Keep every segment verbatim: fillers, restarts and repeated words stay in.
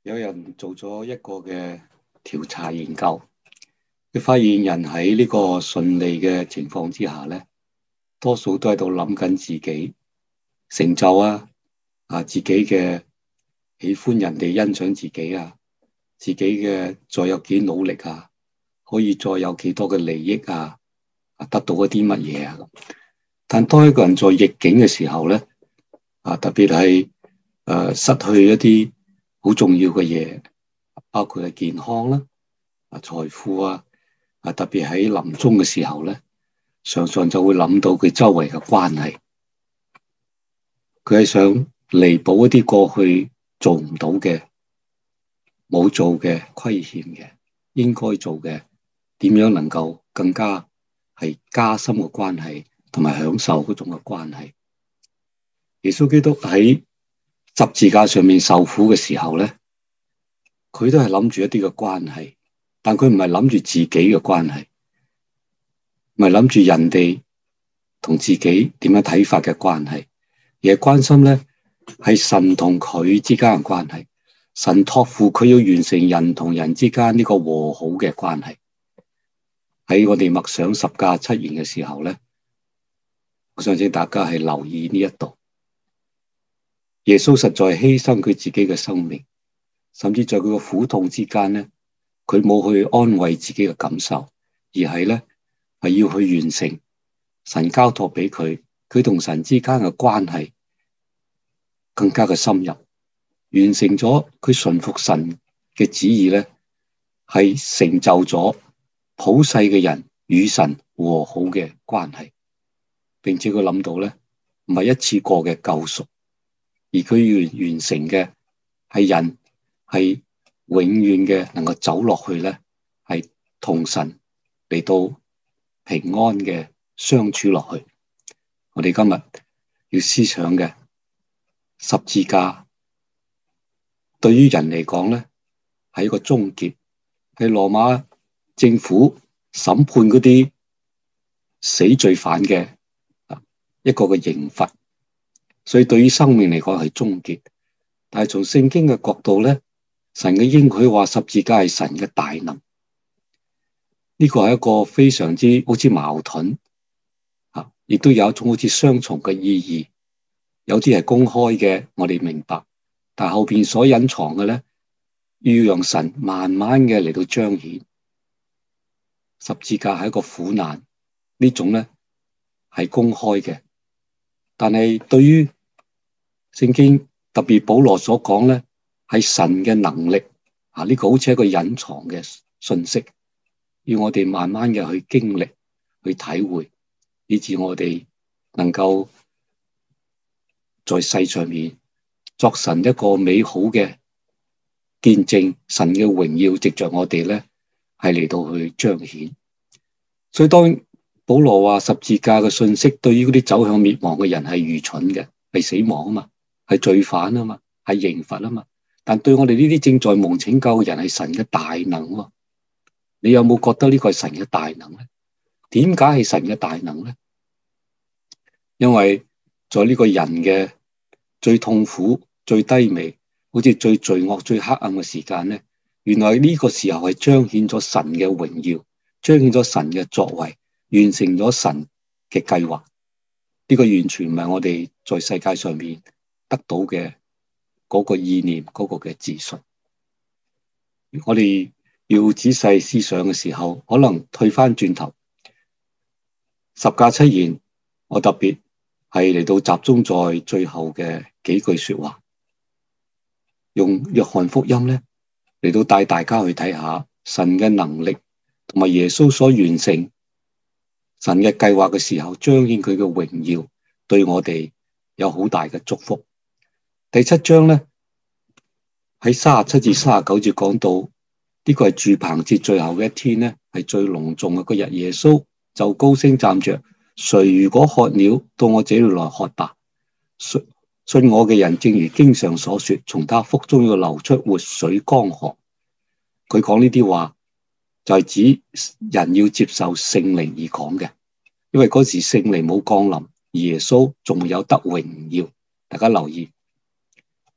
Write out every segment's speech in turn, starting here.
有人做咗一個嘅調查研究，佢發現人喺呢個順利嘅情況之下咧，多數都喺度諗緊自己成就啊，啊自己嘅喜歡人哋欣賞自己啊，自己嘅再有幾努力啊，可以再有幾多嘅利益啊，啊得到一啲乜嘢啊咁。但當一個人在逆境嘅時候咧，啊特別係誒失去一啲好重要嘅嘢。包括係健康啦、啊財富啊，啊特別喺臨終嘅時候咧，常常就會諗到佢周圍嘅關係，佢係想彌補一啲過去做唔到嘅、冇做嘅、虧欠嘅、應該做嘅，點樣能夠更加係加深嘅關係，同埋享受嗰種嘅關係。耶穌基督喺十字架上面受苦嘅時候咧，佢都係諗住一啲嘅關係，但佢唔係諗住自己嘅關係，唔係諗住人哋同自己點樣睇法嘅關係，而係關心咧係神同佢之間嘅關係。神託付佢要完成人同人之間呢個和好嘅關係。喺我哋默想十架七言嘅時候咧，我想請大家係留意呢一度，耶穌實在犧牲佢自己嘅生命。甚至在佢個苦痛之間咧，佢冇去安慰自己嘅感受，而係咧係要去完成神交託俾佢，佢同神之間嘅關係更加嘅深入，完成咗佢順服神嘅旨意咧，係成就咗普世嘅人與神和好嘅關係，並且佢諗到咧唔係一次過嘅救贖，而佢要完成嘅係人。係永遠嘅能夠走落去咧，係同神嚟到平安嘅相處落去。我哋今日要思想嘅十字架，對於人嚟講咧，係一個終結，係羅馬政府審判嗰啲死罪犯嘅一個嘅刑罰，所以對於生命嚟講係終結。但係從聖經嘅角度咧，神嘅應許話十字架係神嘅大能，呢個係一個非常之好似矛盾，吓，亦都有一種好似雙重嘅意義。有啲係公開嘅，我哋明白，但後邊所隱藏嘅咧，要讓神慢慢嘅嚟到彰顯。十字架係一個苦難，呢種咧係公開嘅，但係對於聖經特別保羅所講咧，係神嘅能力啊！呢個好似一個隱藏嘅信息，要我哋慢慢嘅去經歷、去體會，以致我哋能夠在世上面作神一個美好嘅見證，神嘅榮耀藉着我哋咧係嚟到去彰顯。所以當保羅話十字架嘅信息對於嗰啲走向滅亡嘅人係愚蠢嘅，係死亡啊嘛，係罪犯啊嘛，係刑罰啊嘛。但對我哋呢啲正在蒙拯救嘅人係神嘅大能喎，你有冇覺得呢個係神嘅大能咧？點解係神嘅大能咧？因為在呢個人嘅最痛苦、最低微，好似最罪惡、最黑暗嘅時間咧，原來呢個時候係彰顯咗神嘅榮耀，彰顯咗神嘅作為，完成咗神嘅計劃。呢個完全唔係我哋在世界上面得到嘅嗰個意念，嗰個嘅自信。我哋要仔細思想嘅時候，可能退翻轉頭，十架七言，我特別係嚟到集中在最後嘅幾句說話，用約翰福音咧嚟到帶大家去睇下神嘅能力，同埋耶穌所完成神嘅計劃嘅時候，彰顯佢嘅榮耀，對我哋有好大嘅祝福。第七章咧喺三十七至三十九節講到，呢個係住棚節最後嘅一天咧，係最隆重嘅嗰日。耶穌就高聲站着，誰如果渴了，到我這裏來喝吧。信我嘅人，正如經上所說，從他腹中要流出活水江河。佢講呢啲話就係指人要接受聖靈而講嘅，因為嗰時聖靈冇降臨，而耶穌仲有得榮耀。大家留意，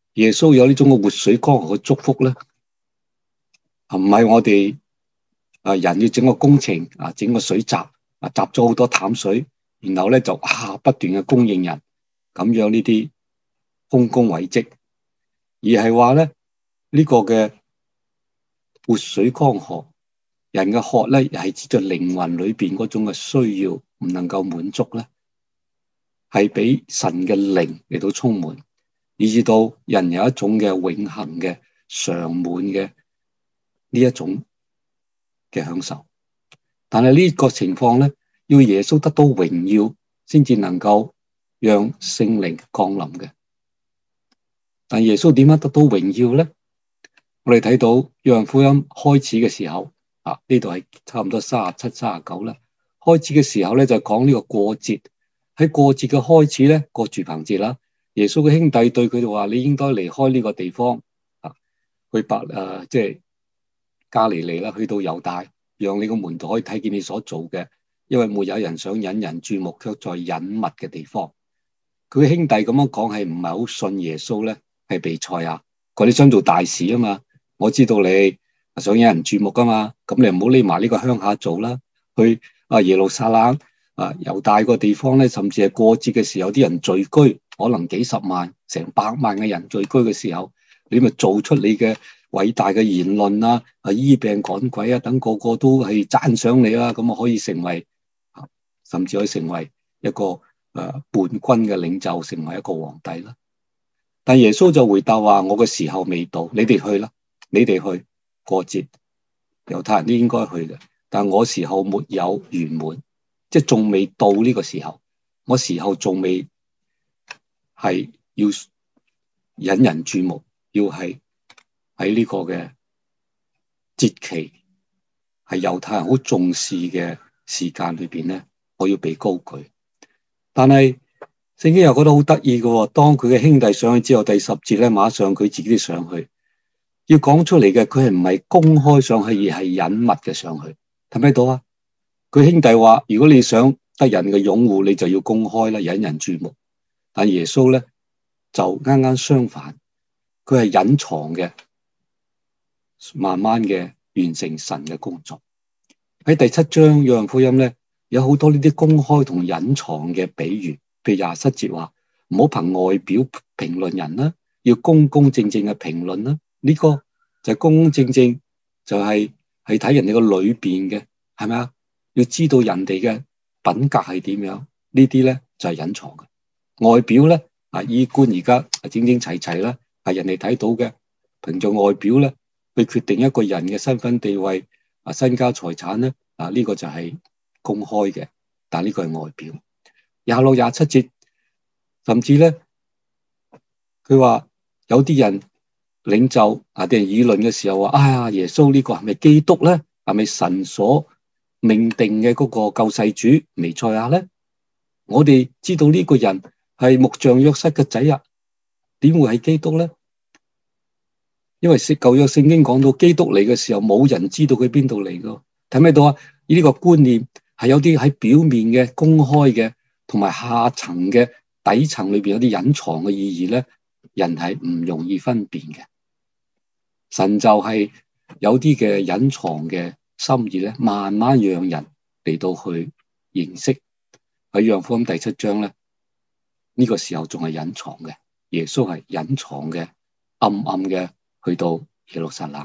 耶穌有呢種嘅活水江河嘅祝福咧，唔係我哋啊人要整個工程啊，整個水閘啊，集咗好多淡水，然後咧就啊不斷嘅供應人，咁樣呢啲豐功偉績，而係話咧呢個嘅活水江河，人嘅渴咧係指在靈魂裏邊嗰種嘅需要唔能夠滿足咧，係俾神嘅靈嚟到充滿，以至到人有一種嘅永恆嘅常滿嘅呢一種嘅享受。但係呢個情況咧，要耶穌得到榮耀，先至能夠讓聖靈降臨嘅。但耶穌點樣得到榮耀咧？我哋睇到約翰福音開始嘅時候，啊呢度係差唔多三十七、三十九啦。開始嘅時候咧就講呢個過節，喺過節嘅開始咧，過住棚節啦。耶穌嘅兄弟對佢哋話：你應該離開呢個地方，啊去伯誒即係加利利啦，去到猶大，讓你個門徒可以睇見你所做嘅，因為沒有人想引人注目，卻在隱密嘅地方。佢嘅兄弟咁樣講係唔係好信耶穌咧？係彌賽亞，佢哋想做大事啊嘛。我知道你想引人注目噶嘛，咁你唔好匿埋呢個鄉下做啦。去啊耶路撒冷啊猶大個地方咧，甚至係過節嘅時候，啲人聚居，可能幾十萬、成百萬嘅人聚居嘅時候，你咪做出你嘅偉大嘅言論啊，啊醫病趕鬼啊，等個個都係讚賞你啦，咁啊可以成為，甚至可以成為一個誒叛軍嘅領袖，成為一個皇帝啦。但耶穌就回答話：我嘅時候未到，你哋去啦，你哋去過節，猶太人都應該去嘅。但我時候沒有圓滿，即係仲未到呢個時候，我時候仲未係要引人注目，要係喺呢個嘅節期，係猶太人好重視嘅時間裏邊咧，我要被高舉。但係聖經又覺得好得意嘅，當佢嘅兄弟上去之後，第十節咧，馬上佢自己上去，要講出嚟嘅，佢係唔係公開上去，而係隱密嘅上去。睇唔睇到啊？佢兄弟話：如果你想得人嘅擁護，你就要公開啦，引人注目。但耶穌咧就啱啱相反，佢係隱藏嘅，慢慢嘅完成神嘅工作。喺第七章約翰福音咧，有好多呢啲公開同隱藏嘅比喻。譬如廿七節話：唔好憑外表評論人啦，要公公正正嘅評論啦。呢、這個就係公公正正，就係係睇人哋個裏邊嘅，係咪啊？要知道人哋嘅品格係點樣，呢啲咧就係、是、隱藏嘅。外表咧啊，衣冠而家整整齊齊啦，係人哋睇到嘅。憑着外表咧，去決定一個人嘅身份地位啊、身家財產咧啊，呢、這個就係公開嘅，但呢個係外表。廿六、廿七節，甚至咧，佢話有啲人領袖啊，啲人議論嘅時候話：哎呀，耶穌呢個係咪基督咧？係咪神所命定嘅嗰個救世主彌賽亞咧？我哋知道呢個人係木匠約瑟嘅仔啊，點會係基督咧？因為舊約聖經講到基督嚟嘅時候，冇人知道佢邊度嚟噶。睇唔睇到啊？呢個觀念係有啲喺表面嘅公開嘅，同埋下層嘅底層裏邊有啲隱藏嘅意義咧，人係唔容易分辨嘅。神就係有啲嘅隱藏嘅心意咧，慢慢讓人嚟到去認識。喺約翰福音第七章咧，呢個時候仲係隱藏嘅，耶穌係隱藏嘅，暗暗嘅去到耶路撒冷。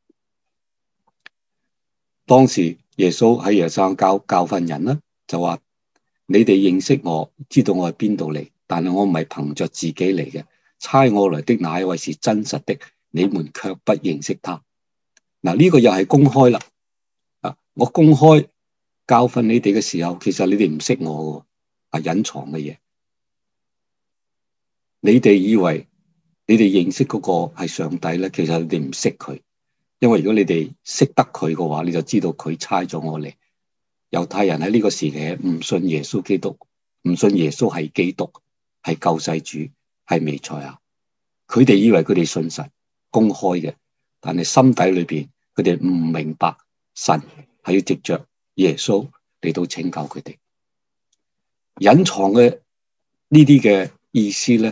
當時耶穌喺耶路撒冷教教訓人啦，就話：你哋認識我，知道我係邊度嚟，但係我唔係憑着自己嚟嘅，差我來的那一位是真實的，你們卻不認識他。嗱，呢個又係公開啦。啊，我公開教訓你哋嘅時候，其實你哋唔識我嘅，係隱藏嘅嘢。你哋以為你哋認識嗰個係上帝咧，其實你哋唔識佢。因為如果你哋識得佢嘅話，你就知道佢差咗我嚟。猶太人喺呢個時期唔信耶穌基督，唔信耶穌係基督，係救世主，係彌賽亞。佢哋以為佢哋信神，公開嘅，但係心底裏邊佢哋唔明白神係要藉着耶穌嚟到拯救佢哋。隱藏嘅呢啲嘅意思咧，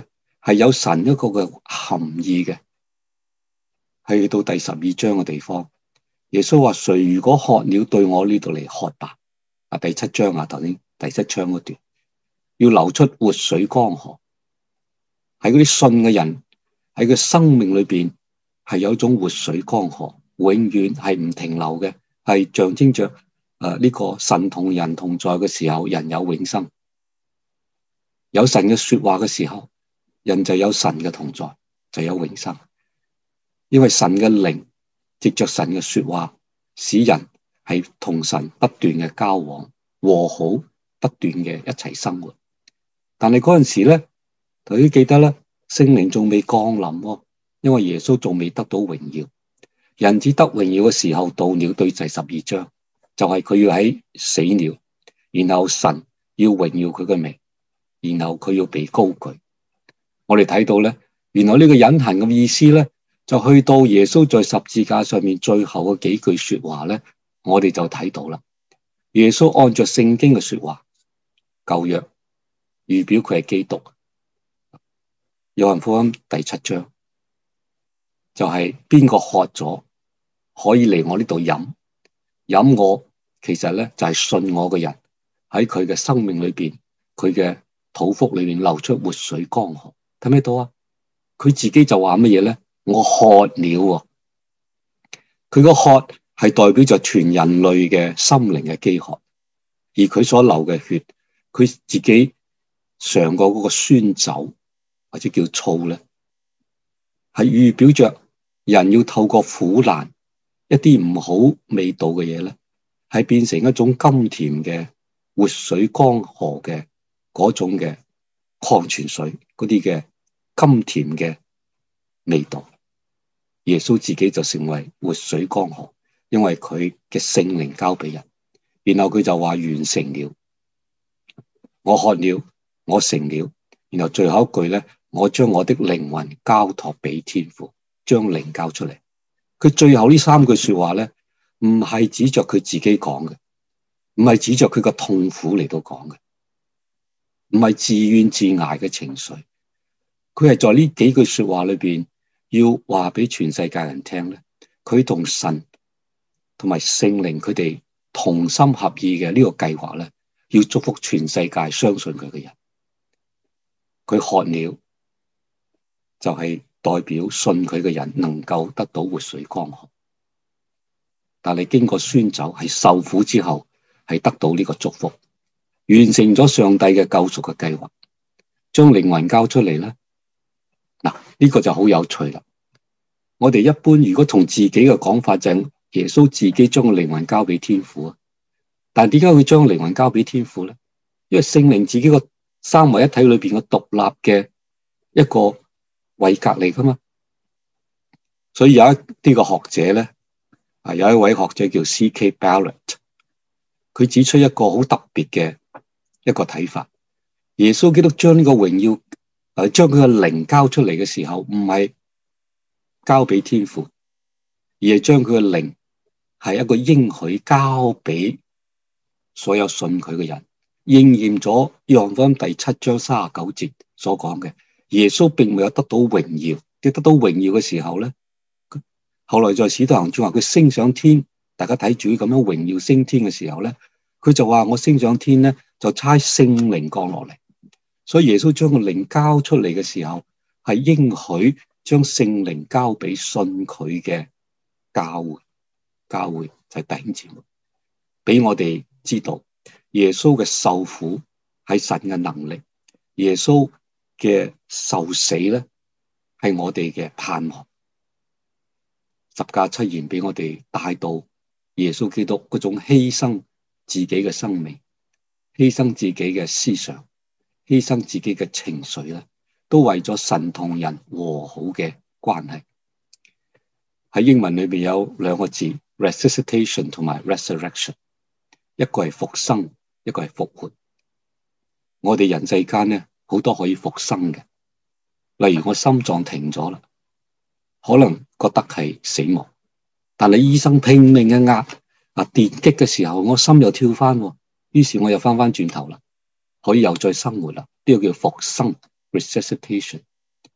係有神一個嘅含義嘅。係到第十二章嘅地方，耶穌話：誰如果渴了，對我呢度嚟喝吧。啊，第七章啊，頭先第七章嗰段，要流出活水江河。喺嗰啲信嘅人喺佢生命裏邊係有一種活水江河，永遠係唔停留嘅，係象徵着誒呢個神同人同在嘅時候，人有永生。有神嘅說話嘅時候，人就有神嘅同在，就有永生。因為神嘅靈藉着神嘅說話，使人係同神不斷嘅交往和好，不斷嘅一齊生活。但係嗰陣時咧，頭先記得咧，聖靈仲未降臨喎，因為耶穌仲未得到榮耀。人子得榮耀嘅時候到了，對第十二章就係、是、佢要喺死了，然後神要榮耀佢嘅名，然後佢要被高舉。我哋睇到咧，原來呢個隱含嘅意思咧，就去到耶穌在十字架上面最後嘅幾句說話咧，我哋就睇到啦。耶穌按着聖經嘅說話，舊約預表佢係基督。約翰福音第七章就係邊個渴咗可以嚟我呢度飲，飲我其實咧就係、是、信我嘅人喺佢嘅生命裏邊，佢嘅肚腹裏邊流出活水江河。睇唔睇到啊？佢自己就話乜嘢咧？我渴了。佢個渴係代表着全人類嘅心靈嘅飢渴，而佢所流嘅血，佢自己嘗過嗰個酸酒或者叫醋咧，係預表着人要透過苦難一啲唔好味道嘅嘢咧，係變成一種甘甜嘅活水江河嘅嗰種嘅礦泉水，嗰啲嘅甘甜嘅味道。耶穌自己就成為活水江河，因為佢嘅聖靈交俾人，然後佢就話完成了，我渴了，我成了，然後最後一句咧，我將我的靈魂交託俾天父，將靈交出嚟。佢最後呢三句說話咧，唔係指着佢自己講嘅，唔係指着佢個痛苦嚟到講嘅，唔係自怨自艾嘅情緒，佢係在呢幾句說話裏邊。要話俾全世界人聽咧，佢同神同埋聖靈佢哋同心合意嘅呢個計劃咧，要祝福全世界相信佢嘅人。佢渴了，就係代表信佢嘅人能夠得到活水江河。但係經過酸酒係受苦之後，係得到呢個祝福，完成咗上帝嘅救贖嘅計劃，將靈魂交出嚟咧。嗱，呢個就好有趣啦。我哋一般如果從自己嘅講法就係耶穌自己將個靈魂交俾天父啊，但係點解佢將靈魂交俾天父咧？因為聖靈自己個三位一體裏邊嘅獨立嘅一個位格嚟噶嘛。所以有一啲個學者咧，啊有一位學者叫 C K Barrett， 佢指出一個好特別嘅一個睇法。耶穌基督將呢個榮耀誒，將佢嘅靈交出嚟嘅時候，唔係交俾天父，而係將佢嘅靈係一個應許交俾所有信佢嘅人，應驗咗約翰福音第七章三十九節所講嘅。耶穌並沒有得到榮耀，即得到榮耀嘅時候咧，後來在使徒行傳話佢升上天，大家睇住咁樣榮耀升天嘅時候咧，佢就話我升上天咧，就差聖靈降落嚟。所以耶穌將個靈交出嚟嘅時候，係應許將聖靈交俾信佢嘅教會，教會就係弟兄姊妹，俾我哋知道耶穌嘅受苦係神嘅能力，耶穌嘅受死咧係我哋嘅盼望。十架七言俾我哋帶到耶穌基督嗰種犧牲自己嘅生命，犧牲自己嘅思想，犧牲自己嘅情緒咧，都為咗神同人和好嘅關係。喺英文裏邊有兩個字 resuscitation 同埋 resurrection， 一個係復生，一個係復活。我哋人世間咧好多可以復生嘅，例如我心臟停咗啦，可能覺得係死亡，但係醫生拼命嘅壓啊電擊嘅時候，我心又跳翻，於是我又翻翻轉頭啦。可以又再生活啦，呢個叫復生 resuscitation。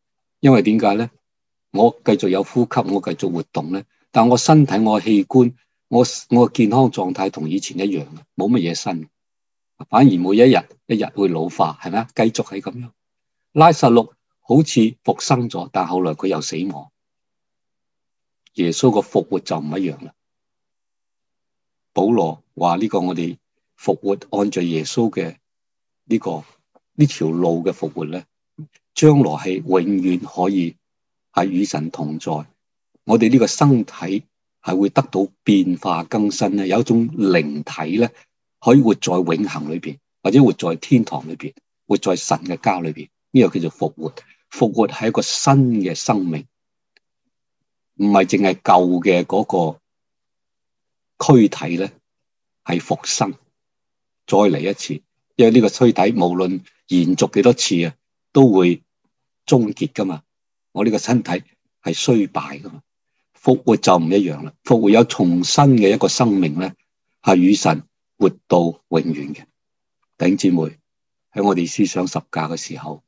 因為點解咧？我繼續有呼吸，我繼續活動咧，但我身體、我器官、我我健康狀態同以前一樣，冇乜嘢新，反而每一日一日會老化，係咪啊？繼續係咁樣。拉撒路好似復生咗，但後來佢又死亡。耶穌個復活就唔一樣啦。保羅話呢個我哋復活按照耶穌嘅呢個呢條路嘅復活咧，將來係永遠可以係與神同在。我哋呢個身體係會得到變化更新咧，有一種靈體咧可以活在永恆裏邊，或者活在天堂裏邊，活在神嘅家裏邊。呢個叫做復活。復活係一個新嘅生命，唔係淨係舊嘅嗰個軀體咧係復生，再嚟一次。因為呢個軀體無論延續幾多次啊，都會終結噶嘛。我呢個身體係衰敗噶嘛。復活就唔一樣啦。復活有重新嘅一個生命咧，係與神活到永遠嘅。弟兄姊妹，喺我哋思想十架嘅時候，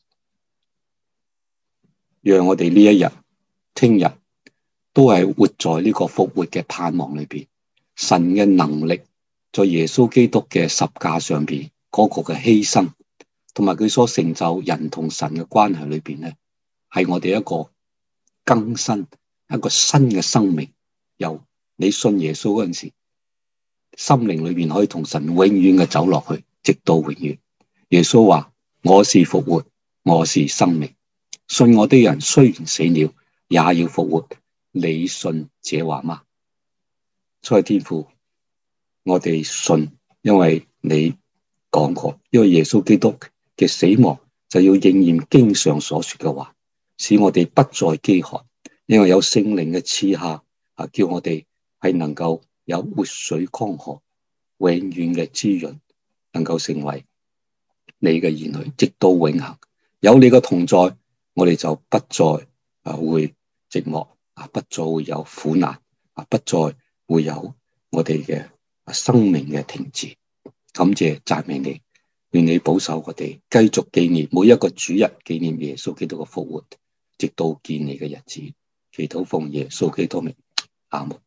讓我哋呢一日、聽日都係活在呢個復活嘅盼望裏邊。神嘅能力在耶穌基督嘅十架上邊嗰個嘅犧牲，同埋佢所成就人同神嘅關係裏邊咧，係我哋一個更新、一個新嘅生命。由你信耶穌嗰陣時，心靈裏邊可以同神永遠嘅走落去，直到永遠。耶穌話：我是復活，我是生命。信我的人雖然死了，也要復活。你信這話嗎？所以天父，我哋信，因為你講過，因為耶穌基督嘅死亡就要應驗經上所說嘅話，使我哋不再飢渴，因為有聖靈嘅賜下，啊，叫我哋係能夠有活水江河，永遠嘅滋潤，能夠成為你嘅兒女，直到永恆。有你嘅同在，我哋就不再啊會寂寞，啊不再會有苦難，啊不再會有我哋嘅生命嘅停止。感謝讚美你，願你保守我哋繼續紀念每一個主日，紀念耶穌基督嘅復活，直到見你嘅日子。祈禱奉耶穌基督名，阿門。